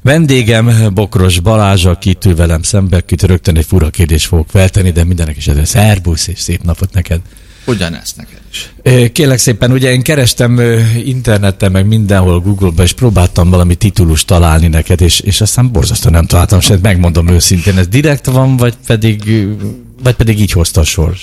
Vendégem Bokros Balázs, akit ül velem szembe, akit rögtön egy fura kérdést fogok feltenni, de mindenek is ez szervusz, és szép napot neked. Ugyanezt neked is. Kérlek szépen, ugye én kerestem interneten, meg mindenhol Google-ba, és próbáltam valami titulust találni neked, és aztán borzasztóan nem találtam semmit, megmondom őszintén, ez direkt van, vagy pedig így hozta a sors?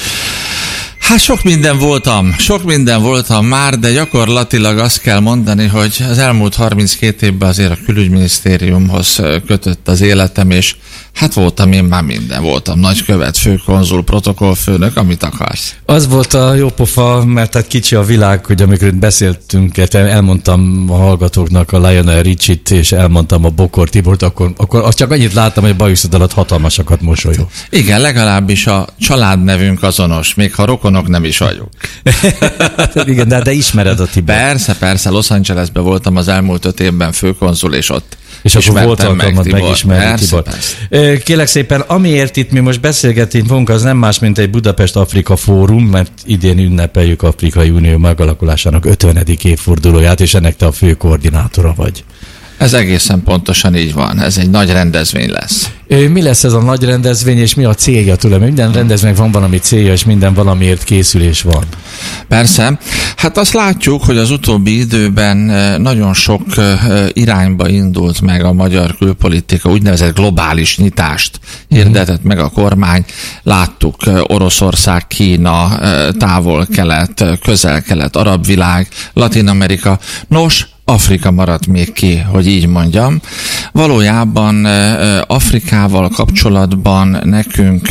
Hát sok minden voltam már, de gyakorlatilag azt kell mondani, hogy az elmúlt 32 évben azért a külügyminisztériumhoz kötött az életem, és hát voltam én már minden. Voltam nagykövet, főkonzul, protokollfőnök, amit akarsz. Az volt a jó pofa, mert hát kicsi a világ, hogy amikor beszéltünk, elmondtam a hallgatóknak a Lionel Richie-t, és elmondtam a Bokor Tibort, akkor csak annyit láttam, hogy a bajuszod alatt hatalmasakat mosolyog. Igen, legalábbis a családnevünk azonos, még ha rokonok nem is vagyunk. Igen, de ismered a Tibort. Persze, Los Angelesben voltam az elmúlt 5 évben főkonzul, és ott és akkor volt alkalmat megismerni Tibort. Persze. Kérlek szépen, amiért itt mi most beszélgetünk fogunk, az nem más, mint egy Budapest-Afrika fórum, mert idén ünnepeljük Afrikai Unió megalakulásának 50. évfordulóját, és ennek te a fő koordinátora vagy. Ez egészen pontosan így van. Ez egy nagy rendezvény lesz. Mi lesz ez a nagy rendezvény, és mi a célja tőle? Minden rendezvénynek van valami célja, és minden valamiért készülés van. Persze. Hát azt látjuk, hogy az utóbbi időben nagyon sok irányba indult meg a magyar külpolitika, úgynevezett globális nyitást hirdetett meg a kormány. Láttuk Oroszország, Kína, Távol-Kelet, Közel-Kelet, arab világ, Latin-Amerika. Nos, Afrika maradt még ki, hogy így mondjam. Valójában Afrikával kapcsolatban nekünk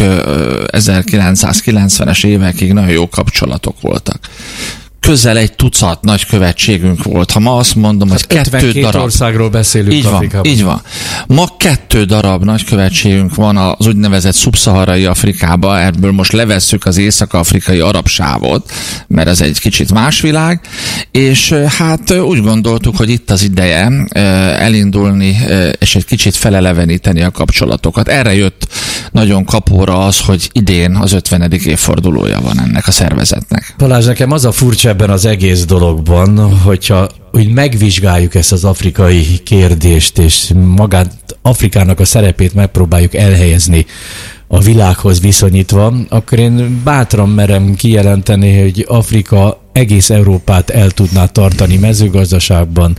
1990-es évekig nagyon jó kapcsolatok voltak. Közel egy tucat nagykövetségünk volt. Ha ma azt mondom, hogy 2 darab... országról beszélünk Afrikában. Így van. Ma 2 darab nagykövetségünk van az úgynevezett szubszaharai Afrikába, ebből most levesszük az észak-afrikai arab sávot, mert ez egy kicsit más világ, és hát úgy gondoltuk, hogy itt az ideje elindulni, és egy kicsit feleleveníteni a kapcsolatokat. Erre jött nagyon kapóra az, hogy idén az 50. évfordulója van ennek a szervezetnek. Balázs, nekem az a furcsa ebben az egész dologban, hogyha úgy megvizsgáljuk ezt az afrikai kérdést, és magát Afrikának a szerepét megpróbáljuk elhelyezni a világhoz viszonyítva, akkor én bátran merem kijelenteni, hogy Afrika egész Európát el tudná tartani mezőgazdaságban,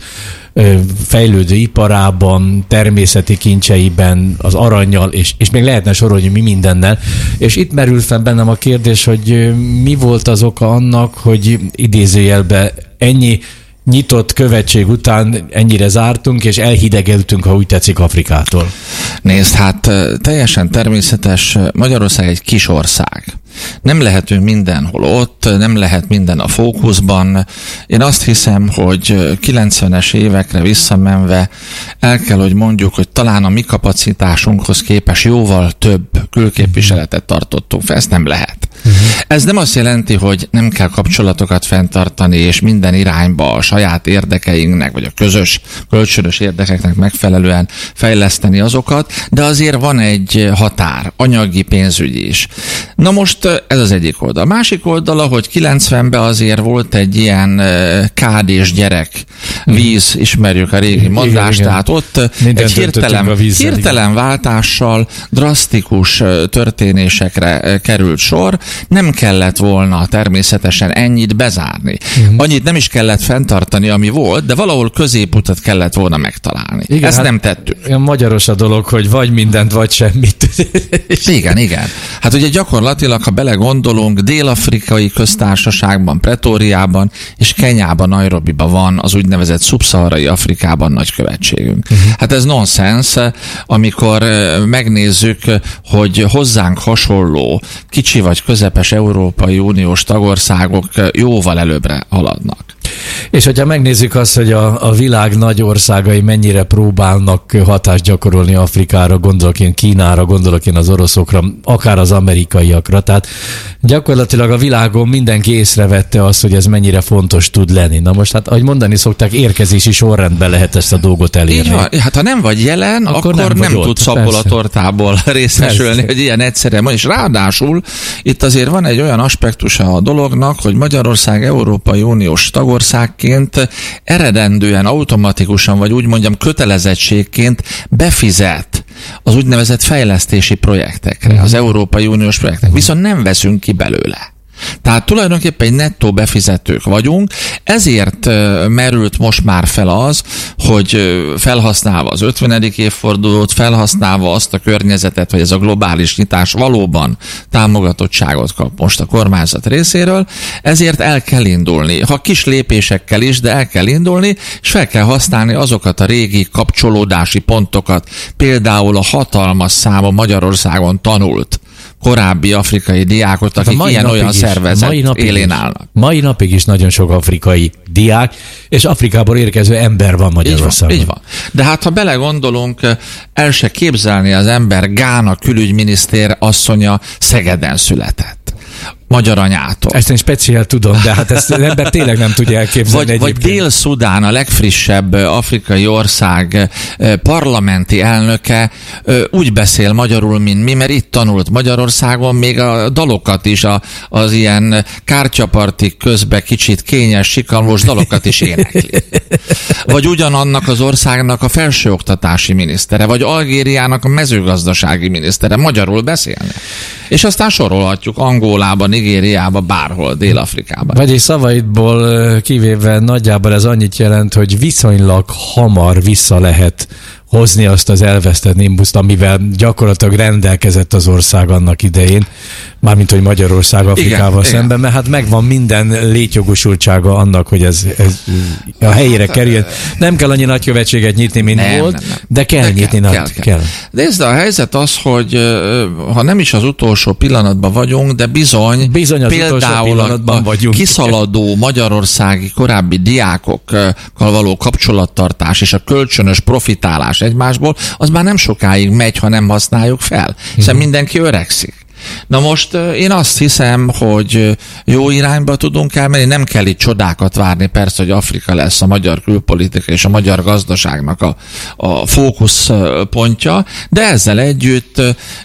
fejlődő iparában, természeti kincseiben, az arannyal, és még lehetne sorolni mi mindennel. És itt merül fel bennem a kérdés, hogy mi volt az oka annak, hogy idézőjelben ennyi nyitott követség után ennyire zártunk, és elhidegeltünk, ha úgy tetszik, Afrikától. Nézd, hát teljesen természetes, Magyarország egy kis ország. Nem lehetünk mindenhol ott, nem lehet minden a fókuszban. Én azt hiszem, hogy 90-es évekre visszamenve el kell, hogy mondjuk, hogy talán a mi kapacitásunkhoz képest jóval több külképviseletet tartottunk fel, ezt nem lehet. Ez nem azt jelenti, hogy nem kell kapcsolatokat fenntartani, és minden irányba a saját érdekeinknek, vagy a közös, kölcsönös érdekeknek megfelelően fejleszteni azokat, de azért van egy határ, anyagi, pénzügyi is. Na most ez az egyik oldal. A másik oldala, hogy 90-ben azért volt egy ilyen kád és gyerek víz, ismerjük a régi mondást, tehát ott egy hirtelen váltással drasztikus történésekre került sor. Nem kellett volna természetesen ennyit bezárni. Annyit nem is kellett fenntartani, ami volt, de valahol középutat kellett volna megtalálni. Igen, ezt hát nem tettük. Olyan magyaros a dolog, hogy vagy mindent, vagy semmit. Igen. Hát ugye gyakorlatilag, ha belegondolunk, Dél-Afrikai Köztársaságban, Pretóriában és Kenyában, Nairobiban van az úgynevezett szubszaharai Afrikában nagykövetségünk. Hát ez nonsens, amikor megnézzük, hogy hozzánk hasonló kicsi vagy közepes Európai Uniós tagországok jóval előbbre haladnak. És hogyha megnézzük azt, hogy a világ nagy országai mennyire próbálnak hatást gyakorolni Afrikára, gondolok én Kínára, gondolok én az oroszokra, akár az amerikaiakra, tehát gyakorlatilag a világon mindenki észrevette azt, hogy ez mennyire fontos tud lenni. Na most hát, ahogy mondani szokták, érkezési sorrendben lehet ezt a dolgot elérni. Így van. Hát ha nem vagy jelen, akkor nem tudsz abból a tortából részesülni, hogy ilyen egyszerűen van. És ráadásul itt azért van egy olyan aspektusa a dolognak, hogy Magyarország Európai Uniós tagország, országként eredendően automatikusan, vagy úgy mondjam kötelezettségként befizet az úgynevezett fejlesztési projektekre, az Európai Uniós projektek. Viszont nem veszünk ki belőle. Tehát tulajdonképpen egy nettó befizetők vagyunk, ezért merült most már fel az, hogy felhasználva az 50. évfordulót, felhasználva azt a környezetet, hogy ez a globális nyitás valóban támogatottságot kap most a kormányzat részéről, ezért el kell indulni. Ha kis lépésekkel is, de el kell indulni, és fel kell használni azokat a régi kapcsolódási pontokat, például a hatalmas számú Magyarországon tanult korábbi afrikai diákot, akik ilyen-olyan szervezet élén állnak. Mai napig is nagyon sok afrikai diák, és Afrikából érkező ember van Magyarországon. Így van. De hát, ha belegondolunk, el se képzelni az ember, Gána külügyminiszter asszonya Szegeden született. Magyar anyától. Ezt én speciál tudom, de hát ezt az ember tényleg nem tudja elképzelni. Vagy Dél-Szudán, a legfrissebb afrikai ország parlamenti elnöke úgy beszél magyarul, mint mi, mert itt tanult Magyarországon, még a dalokat is, az ilyen kártyapartik közben kicsit kényes, sikalmos dalokat is énekli. Vagy ugyanannak az országnak a felsőoktatási minisztere, vagy Algériának a mezőgazdasági minisztere magyarul beszélne. És aztán sorolhatjuk Angolában, Nigériában, bárhol, Dél-Afrikában. Vagyis szavaidból kivéve nagyjából ez annyit jelent, hogy viszonylag hamar vissza lehet hozni azt az elvesztett nimbuszt, amivel gyakorlatilag rendelkezett az ország annak idején, mármint hogy Magyarország Afrikával szemben, mert hát megvan minden létjogosultsága annak, hogy ez a helyére kerüljön. Nem kell annyi nagykövetséget nyitni, mint volt, de kell nyitni. Kell. Nézd, a helyzet az, hogy ha nem is az utolsó pillanatban vagyunk, de bizony például a kiszaladó magyarországi korábbi diákokkal való kapcsolattartás és a kölcsönös profitálás egymásból, az már nem sokáig megy, ha nem használjuk fel. Hiszen mindenki öregszik. Na most én azt hiszem, hogy jó irányba tudunk elmenni, nem kell itt csodákat várni, persze, hogy Afrika lesz a magyar külpolitika és a magyar gazdaságnak a fókuszpontja, de ezzel együtt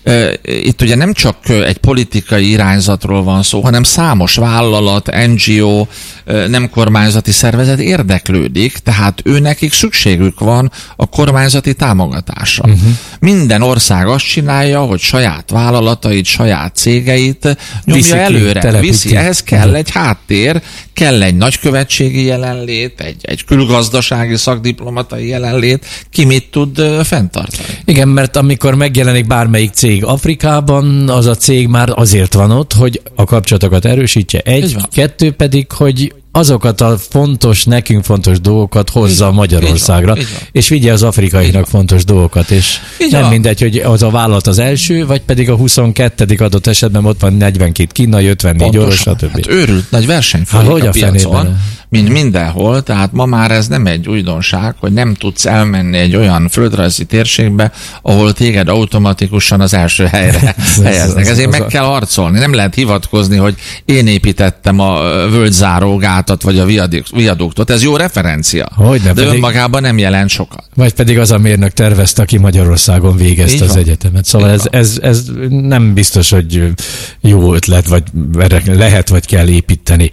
itt ugye nem csak egy politikai irányzatról van szó, hanem számos vállalat, NGO, nem kormányzati szervezet érdeklődik, tehát őnekik szükségük van a kormányzati támogatásra. Minden ország azt csinálja, hogy saját vállalatait, saját cégeit nyomja előre, viszi. Ehhez kell egy háttér, kell egy nagykövetségi jelenlét, egy külgazdasági szakdiplomatai jelenlét, ki mit tud fenntartani. Igen, mert amikor megjelenik bármelyik cég Afrikában, az a cég már azért van ott, hogy a kapcsolatokat erősítse. Kettő pedig, hogy azokat a nekünk fontos dolgokat hozza Magyarországra, és vigye az afrikainak fontos dolgokat, és nem mindegy, hogy az a vállalat az első, vagy pedig a 22. adott esetben ott van 42 kínai, 54 orosz, stb. Hát őrült nagy verseny folyik a piacon, mint mindenhol, tehát ma már ez nem egy újdonság, hogy nem tudsz elmenni egy olyan földrajzi térségbe, ahol téged automatikusan az első helyre helyeznek. Ezért meg kell harcolni, nem lehet hivatkozni, hogy én építettem a völgyzárógátat, vagy a viaduktot. Ez jó referencia, de önmagában nem jelent sokat. Vagy pedig az a mérnök tervezte, aki Magyarországon végezte az egyetemet. Szóval ez nem biztos, hogy jó ötlet, vagy lehet, vagy kell építeni.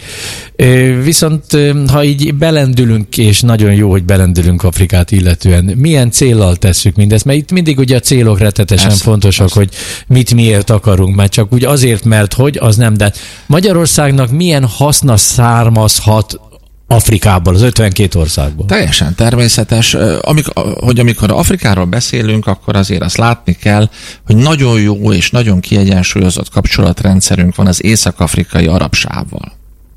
Viszont ha így belendülünk, és nagyon jó, hogy belendülünk Afrikát illetően, milyen céllal tesszük mindezt? Mert itt mindig ugye a célok rettetesen fontosak, hogy mit miért akarunk, mert csak úgy azért, mert hogy, az nem, de Magyarországnak milyen haszna származhat Afrikából, az 52 országból? Teljesen természetes. Amikor Afrikáról beszélünk, akkor azért azt látni kell, hogy nagyon jó és nagyon kiegyensúlyozott kapcsolatrendszerünk van az észak-afrikai arab sávval.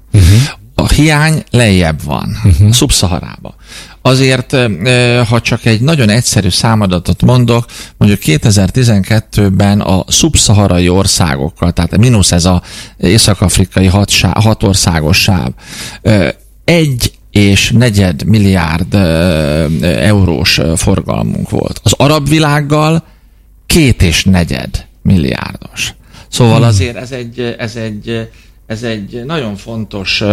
A hiány lejjebb van, Szub-Szaharába. Azért, ha csak egy nagyon egyszerű számadatot mondok, mondjuk 2012-ben a szubszaharai országokkal, tehát mínusz ez az észak-afrikai 6 országos sáv, 1,4 milliárd eurós forgalmunk volt. Az arab világgal 2,4 milliárdos. Szóval azért ez egy nagyon fontos,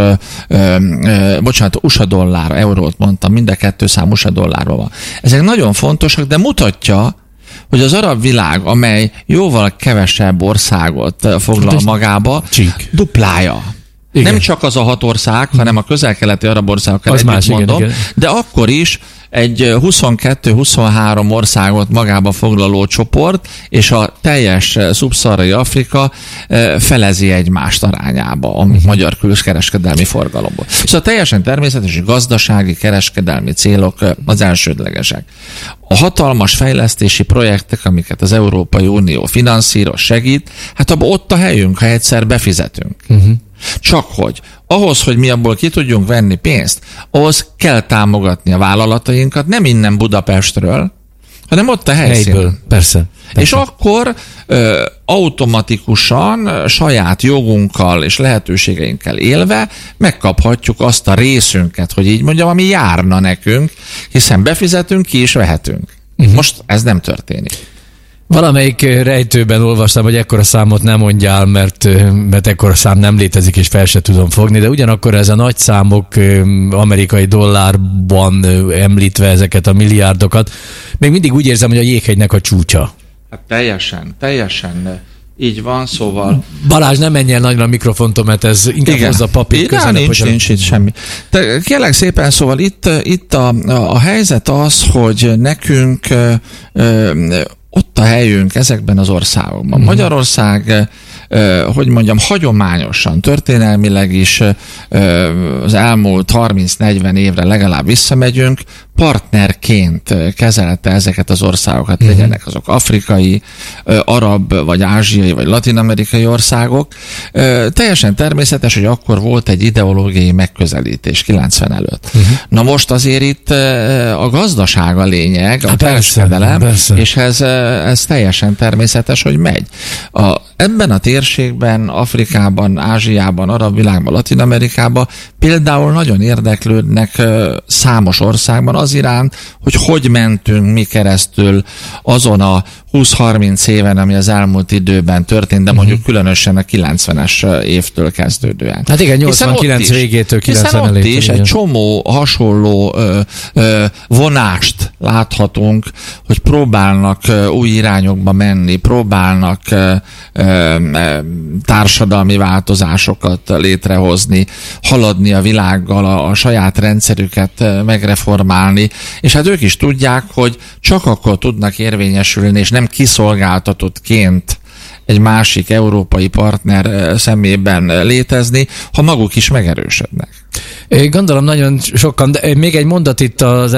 USA dollár, eurót mondtam, mind a kettő szám USA dollárban van. Ezek nagyon fontosak, de mutatja, hogy az arab világ, amely jóval kevesebb országot foglal magába, duplája Nem csak az a 6 ország, hanem a közel-keleti arab országokkal együtt más, mondom, igen. De akkor is egy 22-23 országot magába foglaló csoport, és a teljes szubszaharai Afrika felezi egymást arányába a magyar külkereskedelmi forgalomból. Szóval teljesen természetes, hogy gazdasági, kereskedelmi célok az elsődlegesek. A hatalmas fejlesztési projektek, amiket az Európai Unió finanszíroz, segít, hát ott a helyünk, ha egyszer befizetünk. Csak hogy ahhoz, hogy mi abból ki tudjunk venni pénzt, ahhoz kell támogatni a vállalatainkat, nem innen Budapestről, hanem ott a helyszínen. Helyből, persze. És akkor automatikusan saját jogunkkal és lehetőségeinkkel élve megkaphatjuk azt a részünket, hogy így mondjam, ami járna nekünk, hiszen befizetünk, ki is vehetünk. Most ez nem történik. Valamelyik rejtőben olvastam, hogy ekkora számot nem mondjál, mert ekkora szám nem létezik, és fel se tudom fogni, de ugyanakkor ez a nagy számok amerikai dollárban említve ezeket a milliárdokat, még mindig úgy érzem, hogy a jéghegynek a csúcsa. Hát teljesen így van, szóval... Balázs, nem menj el nagyra a mikrofontom, mert ez inkább hozza papírt közelebb. Nincs itt semmi. De kérlek szépen, szóval itt a helyzet az, hogy nekünk ott a helyünk ezekben az országokban. Magyarország, hogy mondjam, hagyományosan, történelmileg is az elmúlt 30-40 évre legalább visszamegyünk, partnerként kezelte ezeket az országokat, legyenek azok afrikai, arab, vagy ázsiai, vagy latin-amerikai országok. Teljesen természetes, hogy akkor volt egy ideológiai megközelítés 90 előtt. Na most azért itt a gazdaság a lényeg, a kereskedelem, és ez teljesen természetes, hogy megy. Ebben a térségben, Afrikában, Ázsiában, arab világban, Latin-Amerikában például nagyon érdeklődnek számos országban az iránt, hogy mentünk mi keresztül azon a 20-30 éven, ami az elmúlt időben történt, de mondjuk különösen a 90-es évtől kezdődően. Hát igen, 89 végétől 90 elég. Hiszen ott is egy csomó hasonló vonást láthatunk, hogy próbálnak új irányokba menni, próbálnak társadalmi változásokat létrehozni, haladni a világgal, a saját rendszerüket megreformálni, és hát ők is tudják, hogy csak akkor tudnak érvényesülni, és nem kiszolgáltatottként egy másik európai partner szemében létezni, ha maguk is megerősödnek. Gondolom nagyon sokan, de még egy mondat itt az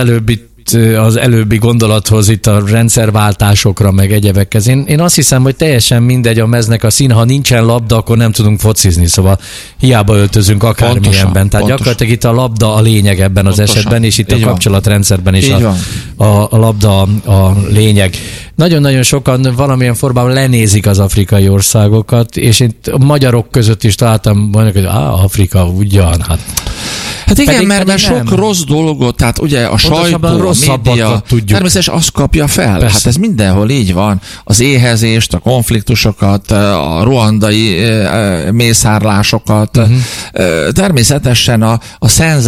előbbi gondolathoz, itt a rendszerváltásokra, meg egyebekhez. Én azt hiszem, hogy teljesen mindegy a meznek a szín, ha nincsen labda, akkor nem tudunk focizni, szóval hiába öltözünk akármilyenben. Tehát gyakorlatilag itt a labda a lényeg ebben az esetben, és itt a kapcsolatrendszerben is a labda a lényeg. Nagyon-nagyon sokan valamilyen formában lenézik az afrikai országokat, és itt a magyarok között is találtam, hogy Afrika ugyan, Hát igen, mert sok rossz dolgot, tehát ugye a sajtó, a média, természetesen azt kapja fel. Persze. Hát ez mindenhol így van. Az éhezést, a konfliktusokat, a ruandai mészárlásokat, természetesen a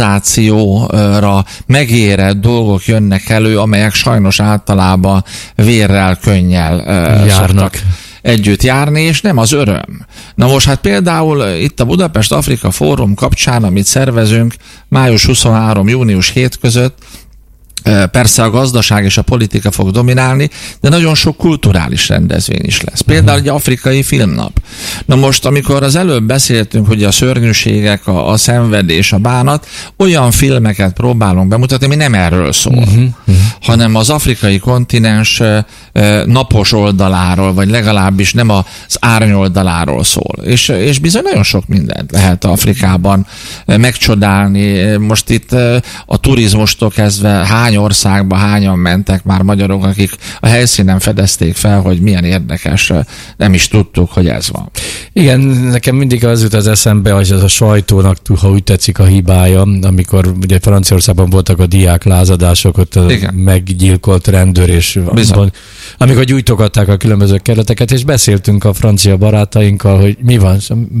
szenzációra megérett dolgok jönnek elő, amelyek sajnos általában vérrel, könnyel járnak együtt járni, és nem az öröm. Na most hát például itt a Budapest Afrika Fórum kapcsán, amit szervezünk május 23. június 7 között, persze a gazdaság és a politika fog dominálni, de nagyon sok kulturális rendezvény is lesz. Például egy afrikai filmnap. Na most, amikor az előbb beszéltünk, hogy a szörnyűségek, a szenvedés, a bánat, olyan filmeket próbálunk bemutatni, ami nem erről szól, hanem az afrikai kontinens napos oldaláról, vagy legalábbis nem az árnyoldaláról szól. És bizony nagyon sok mindent lehet Afrikában megcsodálni. Most itt a turizmustól kezdve hány országba hányan mentek már magyarok, akik a helyszínen fedezték fel, hogy milyen érdekes, nem is tudtuk, hogy ez van. Igen, nekem mindig az jut az eszembe, hogy ez a sajtónak, ha úgy tetszik, a hibája, amikor ugye Franciaországban voltak a diák lázadások, ott a meggyilkolt rendőr, és amikor gyújtogatták a különböző kerületeket, és beszéltünk a francia barátainkkal, hogy mi van,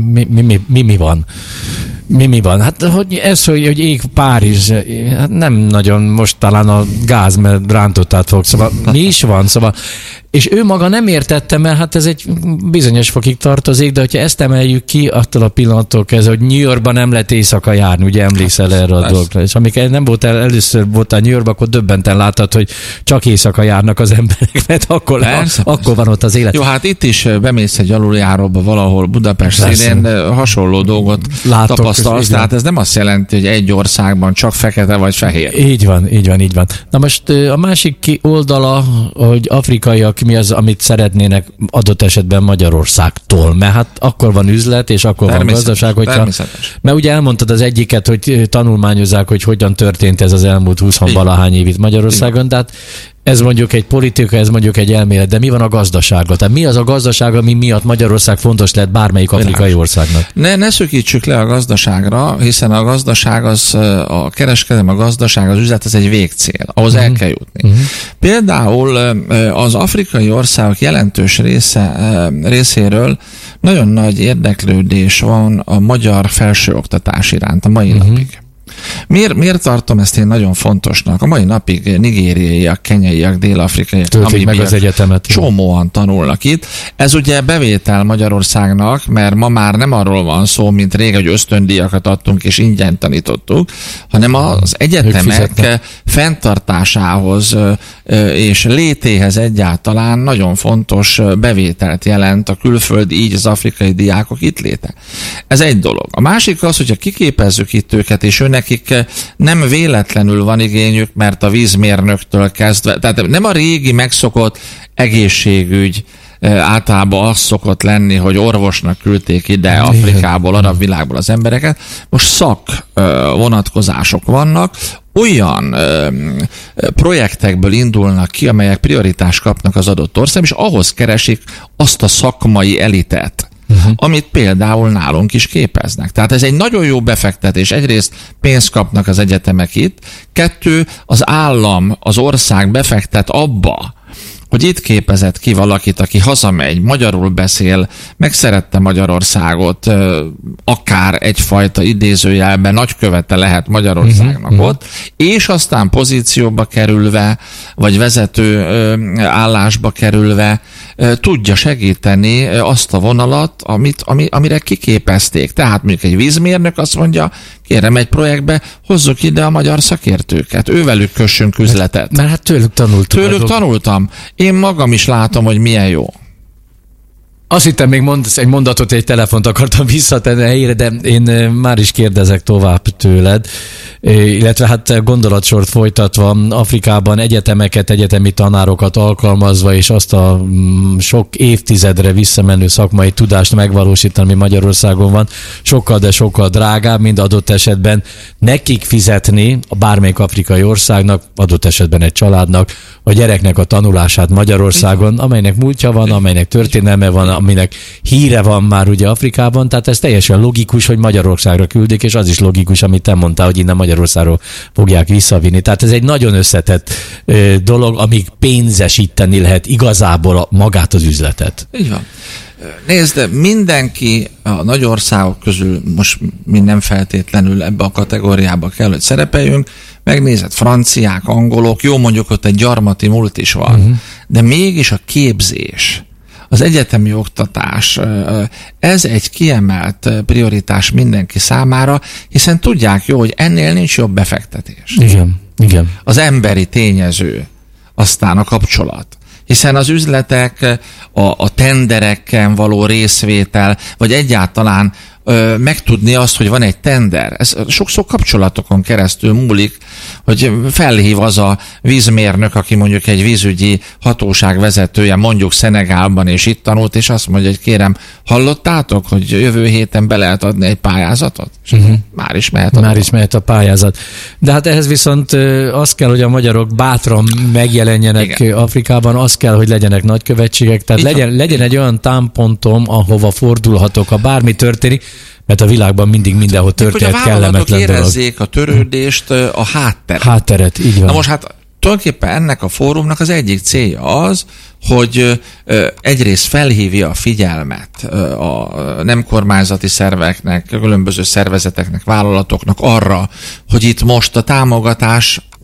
mi van. Mi van? Hát, hogy ez, hogy ég Párizs, hát nem nagyon most talán a gáz, mert rántottát fog, szóval mi is van, szóval És ő maga nem értette, mert hát ez egy bizonyos fokig tartozik, de hogyha ezt emeljük ki, attól a pillanattól kezdve, hogy New Yorkban nem lehet éjszaka járni, ugye emlékszel erre a dolgra. És amikor nem voltál, először voltál New Yorkban, akkor döbbenten láttad, hogy csak éjszaka járnak az emberek, mert akkor van ott az élet. Jó, hát itt is bemész egy aluljáróba valahol Budapest szélén, hasonló dolgot tapasztalsz, tehát ez nem azt jelenti, hogy egy országban csak fekete vagy fehér. Így van. Na most a másik oldala, hogy afrikaiak mi az, amit szeretnének adott esetben Magyarországtól, mert hát akkor van üzlet, és akkor van gazdaság, hogyha... Mert ugye elmondtad az egyiket, hogy tanulmányozzák, hogy hogyan történt ez az elmúlt 20-valahány év itt Magyarországon, tehát ez mondjuk egy politika, ez mondjuk egy elmélet, de mi van a gazdasággal? Tehát mi az a gazdaság, ami miatt Magyarország fontos lehet bármelyik afrikai országnak? Ne szökítsük le a gazdaságra, hiszen a gazdaság az, a kereskedelem, a gazdaság, az üzlet, ez egy végcél, ahhoz el kell jutni. Például az afrikai országok jelentős részéről nagyon nagy érdeklődés van a magyar felsőoktatás iránt a mai napig. Miért tartom ezt én nagyon fontosnak? A mai napig nigériaiak, kenyaiak, dél-afrikaiak, töltik meg az egyetemet. Csomóan tanulnak itt. Ez ugye bevétel Magyarországnak, mert ma már nem arról van szó, mint régen, hogy ösztöndíjakat adtunk és ingyen tanítottuk, hanem az egyetemek fenntartásához és létéhez egyáltalán nagyon fontos bevételt jelent a külföldi, így az afrikai diákok itt léte. Ez egy dolog. A másik az, hogyha kiképezzük itt őket, és nekik nem véletlenül van igényük, mert a vízmérnöktől kezdve, tehát nem a régi megszokott egészségügy, általában az szokott lenni, hogy orvosnak küldték ide Afrikából, arab világból az embereket. Most szak vonatkozások vannak, olyan projektekből indulnak ki, amelyek prioritást kapnak az adott ország, és ahhoz keresik azt a szakmai elitet, amit például nálunk is képeznek. Tehát ez egy nagyon jó befektetés. Egyrészt pénzt kapnak az egyetemek itt, kettő, az állam, az ország befektet abba, hogy itt képezett ki valakit, aki hazamegy, magyarul beszél, megszerette Magyarországot, akár egyfajta idézőjelben nagykövete lehet Magyarországnak ott, és aztán pozícióba kerülve, vagy vezető állásba kerülve tudja segíteni azt a vonalat, amire kiképezték. Tehát mondjuk egy vízmérnök azt mondja, kérem egy projektbe, hozzuk ide a magyar szakértőket, ővelük kössünk üzletet. Mert hát tőlük tanultam. Én magam is látom, hogy milyen jó. Azt hittem, még mondasz egy mondatot, egy telefont akartam visszatenni a helyére, de én már is kérdezek tovább tőled, illetve hát gondolatsort folytatva, Afrikában egyetemeket, egyetemi tanárokat alkalmazva, és azt a sok évtizedre visszamenő szakmai tudást megvalósítani, ami Magyarországon van, sokkal, de sokkal drágább, mint adott esetben nekik fizetni a bármelyik afrikai országnak, adott esetben egy családnak, a gyereknek a tanulását Magyarországon, amelynek múltja van, amelynek történelme van, aminek híre van már ugye Afrikában, tehát ez teljesen logikus, hogy Magyarországra küldik, és az is logikus, amit te mondtál, hogy innen Magyarországról fogják visszavinni. Tehát ez egy nagyon összetett dolog, amíg pénzesíteni lehet igazából magát az üzletet. Így van. Nézd, mindenki a nagy országok közül, most mi nem feltétlenül ebbe a kategóriába kell, hogy szerepeljünk, megnézed, franciák, angolok, jó, mondjuk ott egy gyarmati múlt is van, de mégis a képzés, az egyetemi oktatás, ez egy kiemelt prioritás mindenki számára, hiszen tudják jó, hogy ennél nincs jobb befektetés. Igen. Az emberi tényező, aztán a kapcsolat. Hiszen az üzletek, a tendereken való részvétel, vagy egyáltalán megtudni azt, hogy van egy tender. Ez sokszor kapcsolatokon keresztül múlik, hogy felhív az a vízmérnök, aki mondjuk egy vízügyi hatóság vezetője, mondjuk Szenegálban, és itt tanult, és azt mondja, hogy kérem, hallottátok, hogy jövő héten be lehet adni egy pályázatot? Már is mehet a pályázat. De hát ehhez viszont az kell, hogy a magyarok bátran megjelenjenek Afrikában, az kell, hogy legyenek nagykövetségek, tehát legyen egy olyan támpontom, ahova fordulhatok, ha bármi történik, mert a világban mindig mindenhol történt kellemetlen dolog. Érezzék a törődést, a hátteret, így van. Na most hát tulajdonképpen ennek a fórumnak az egyik célja az, hogy egyrészt felhívja a figyelmet a nem kormányzati szerveknek, a különböző szervezeteknek, vállalatoknak arra, hogy itt most a támogatás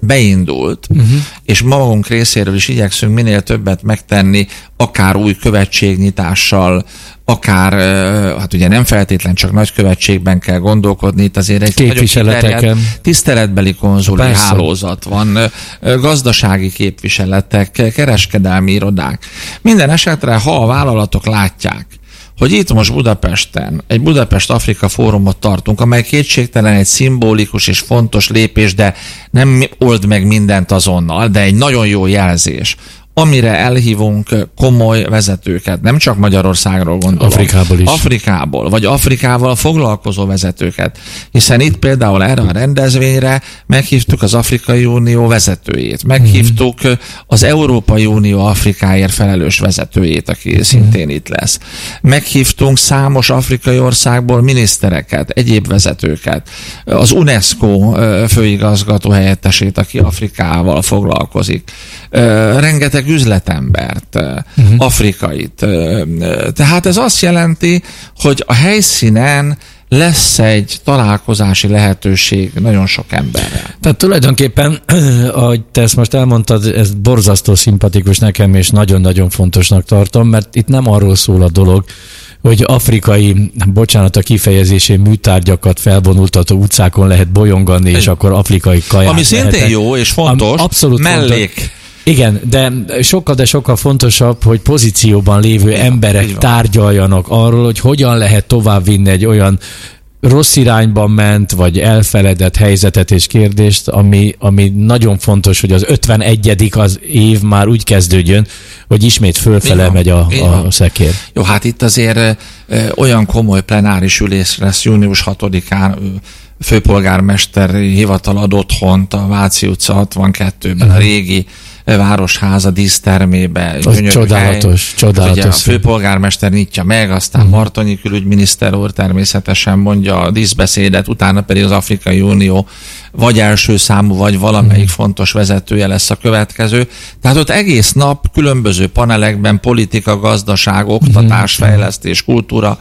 beindult, és magunk részéről is igyekszünk minél többet megtenni, akár új követségnyitással, akár, hát ugye nem feltétlen csak nagykövetségben kell gondolkodni, itt azért egy képviseleteken, tiszteletbeli konzuli hálózat van, gazdasági képviseletek, kereskedelmi irodák. Minden esetre, ha a vállalatok látják, hogy itt most Budapesten egy Budapest-Afrika fórumot tartunk, amely kétségtelen egy szimbolikus és fontos lépés, de nem old meg mindent azonnal, de egy nagyon jó jelzés, amire elhívunk komoly vezetőket, nem csak Magyarországról gondolom. Afrikából is. Afrikából, vagy Afrikával foglalkozó vezetőket. Hiszen itt például erre a rendezvényre meghívtuk az Afrikai Unió vezetőjét, meghívtuk az Európai Unió Afrikáért felelős vezetőjét, aki szintén itt lesz. Meghívtunk számos afrikai országból minisztereket, egyéb vezetőket, az UNESCO főigazgató helyettesét, aki Afrikával foglalkozik. Rengeteg üzletembert, afrikait. Tehát ez azt jelenti, hogy a helyszínen lesz egy találkozási lehetőség nagyon sok emberrel. Tehát tulajdonképpen, ahogy te ezt most elmondtad, ez borzasztó szimpatikus nekem, és nagyon-nagyon fontosnak tartom, mert itt nem arról szól a dolog, hogy afrikai, bocsánat a kifejezésén, műtárgyakat felvonultató utcákon lehet bolyongani, és akkor afrikai kaját ami szintén lehetek. Jó és fontos, abszolút mellék. Fontos. Igen, de sokkal fontosabb, hogy pozícióban lévő emberek tárgyaljanak arról, hogy hogyan lehet továbbvinni egy olyan rossz irányban ment, vagy elfeledett helyzetet és kérdést, ami nagyon fontos, hogy az 51. az év már úgy kezdődjön, hogy ismét fölfele megy a szekér. Jó, hát itt azért olyan komoly plenáris ülés lesz június 6-án, főpolgármester hivatal ad otthont a Váci utca 62-ben, a régi Városháza dísztermébe. Csodálatos. Ugye a főpolgármester nyitja meg, aztán Martonyi külügyminiszter úr természetesen mondja a díszbeszédet, utána pedig az Afrikai Unió vagy első számú, vagy valamelyik fontos vezetője lesz a következő. Tehát ott egész nap különböző panelekben politika, gazdaság, oktatás, fejlesztés, kultúra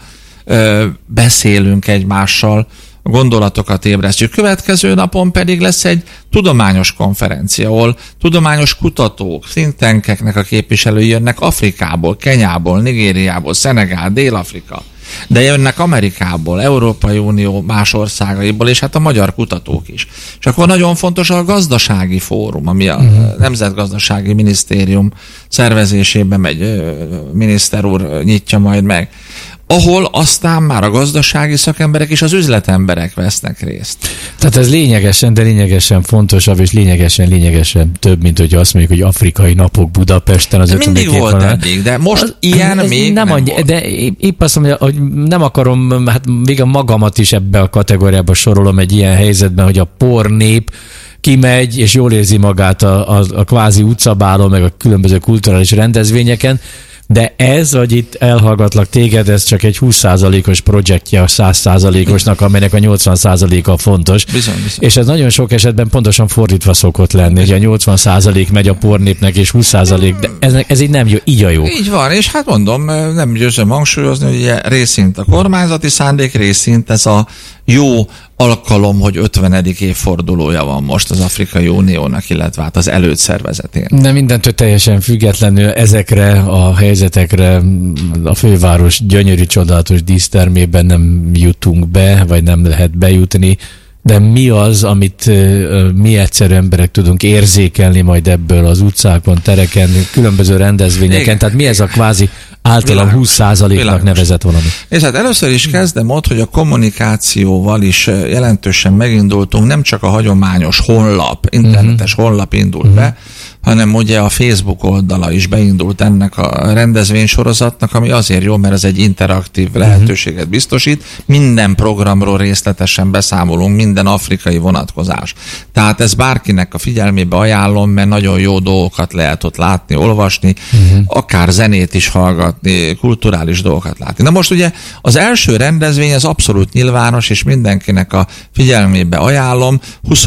beszélünk egymással, gondolatokat ébresztjük. Következő napon pedig lesz egy tudományos konferencia, ahol tudományos kutatók, think tankeknek a képviselői jönnek Afrikából, Kenyából, Nigériából, Szenegál, Dél-Afrika, de jönnek Amerikából, Európai Unió más országaiból, és hát a magyar kutatók is. És akkor nagyon fontos a gazdasági fórum, ami a Nemzetgazdasági Minisztérium szervezésében megy, miniszter úr nyitja majd meg, ahol aztán már a gazdasági szakemberek és az üzletemberek vesznek részt. Tehát ez lényegesen fontosabb, és lényegesen több, mint hogy azt mondjuk, hogy afrikai napok Budapesten. Az mindig volt eddig, de most ilyen még nem volt. De épp azt mondja, hogy nem akarom, hát még a magamat is ebbe a kategóriába sorolom egy ilyen helyzetben, hogy a pornép kimegy, és jól érzi magát a kvázi utcabálon, meg a különböző kulturális rendezvényeken, de ez, hogy itt elhallgatlak téged, ez csak egy 20%-os projektje a 100%-osnak, amelynek a 80%-a fontos. Bizony. És ez nagyon sok esetben pontosan fordítva szokott lenni, hogy a 80% megy a pornépnek, és 20%, de ez így nem jó, így a jó. Így van, és hát mondom, nem győzöm hangsúlyozni, hogy ugye részint a kormányzati szándék, részint ez a jó alkalom, hogy 50. évfordulója van most az Afrikai Uniónak, illetve hát az előtt szervezetén. De mindentől teljesen függetlenül ezekre a helyzetekre a főváros gyönyörű, csodálatos dísztermében nem jutunk be, vagy nem lehet bejutni, de mi az, amit mi egyszerű emberek tudunk érzékelni majd ebből az utcákon, tereken, különböző rendezvényeken, igen. Tehát mi ez a kvázi általam 20%-nak nevezett valami? És hát először is kezdem ott, hogy a kommunikációval is jelentősen megindultunk, nem csak a hagyományos honlap, internetes honlap indult be, hanem ugye a Facebook oldala is beindult ennek a rendezvénysorozatnak, ami azért jó, mert ez egy interaktív lehetőséget biztosít. Minden programról részletesen beszámolunk, minden afrikai vonatkozás. Tehát ez bárkinek a figyelmébe ajánlom, mert nagyon jó dolgokat lehet ott látni, olvasni, akár zenét is hallgatni, kulturális dolgokat látni. Na most ugye az első rendezvény az abszolút nyilvános, és mindenkinek a figyelmébe ajánlom,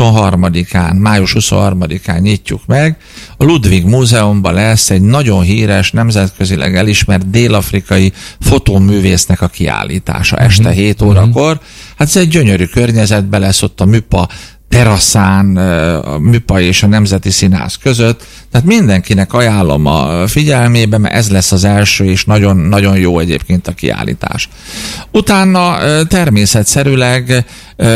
23-án, május 23-án nyitjuk meg. A Ludwig Múzeumban lesz egy nagyon híres, nemzetközileg elismert dél-afrikai fotóművésznek a kiállítása este 7 órakor. Hát ez egy gyönyörű környezetben lesz, ott a MÜPA teraszán, a Műpaj és a Nemzeti Színház között. Tehát mindenkinek ajánlom a figyelmébe, mert ez lesz az első, és nagyon jó egyébként a kiállítás. Utána természetszerűleg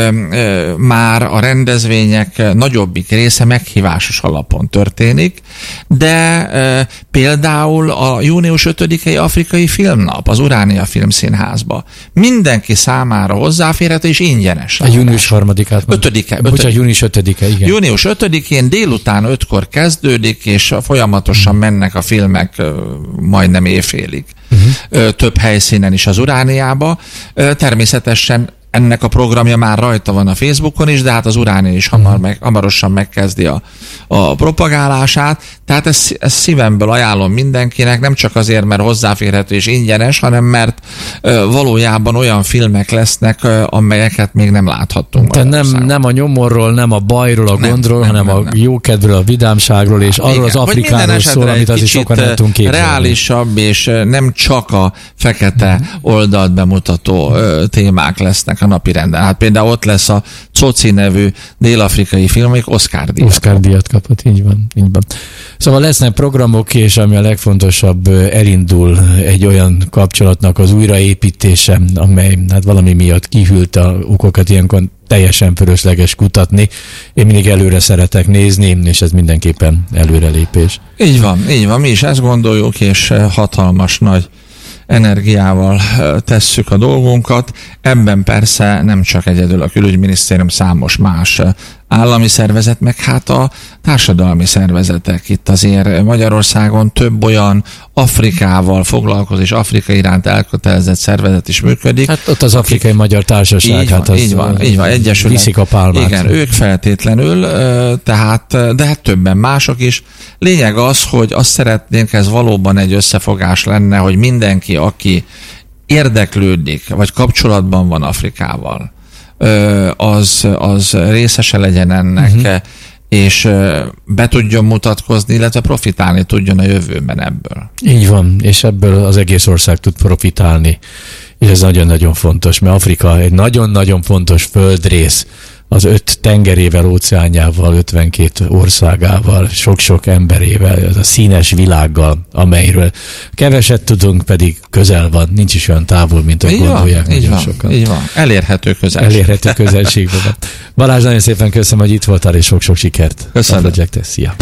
már a rendezvények nagyobbik része meghívásos alapon történik, de például a június 5-i Afrikai Filmnap az Uránia Filmszínházba mindenki számára hozzáférhető és ingyenes. A június 3-át. Bocsánat, június 5-e, igen. Június 5-én délután 5-kor kezdődik, és folyamatosan mennek a filmek majdnem éjfélig. Több helyszínen is az Urániába. Természetesen ennek a programja már rajta van a Facebookon is, de hát az Uránia is hamarosan megkezdi a propagálását. Tehát ezt szívemből ajánlom mindenkinek, nem csak azért, mert hozzáférhető és ingyenes, hanem mert valójában olyan filmek lesznek, amelyeket még nem láthattunk. Tehát nem a nyomorról, nem a bajról, a gondról, hanem a jókedvről, a vidámságról, és arról az Afrikáról szól, amit azért sokan nem tudunk képzelni. Reálisabb, és nem csak a fekete oldalt bemutató témák lesznek a napirenden. Hát például ott lesz a Coci nevű dél-afrikai film, amelyik Oscar díjat kapott, így van. Szóval lesznek programok, és ami a legfontosabb, elindul egy olyan kapcsolatnak az újraépítése, amely hát valami miatt kihűlt a okokat, ilyenkor teljesen fölösleges kutatni. Én mindig előre szeretek nézni, és ez mindenképpen előrelépés. Így van, mi is ezt gondoljuk, és hatalmas nagy energiával tesszük a dolgunkat. Ebben persze nem csak egyedül a Külügyminisztérium, számos más állami szervezet, meg hát a társadalmi szervezetek. Itt azért Magyarországon több olyan Afrikával foglalkozó és Afrika iránt elkötelezett szervezet is működik. Hát ott az Afrikai Magyar Társaság. Így van, egyesület. Viszik a pálmát. Igen, ők feltétlenül, de hát többen mások is. Lényeg az, hogy azt szeretnénk, ez valóban egy összefogás lenne, hogy mindenki, aki érdeklődik, vagy kapcsolatban van Afrikával, az részese legyen ennek, és be tudjon mutatkozni, illetve profitálni tudjon a jövőben ebből. Így van, és ebből az egész ország tud profitálni, és ez nagyon-nagyon fontos, mert Afrika egy nagyon-nagyon fontos földrész, az 5 tengerével, óceánjával, 52 országával, sok-sok emberével, az a színes világgal, amelyről keveset tudunk, pedig közel van, nincs is olyan távol, mint ahogy gondolják. Így van. Elérhető közelségben van. Balázs, nagyon szépen köszönöm, hogy itt voltál, és sok-sok sikert. Köszönöm. Szia.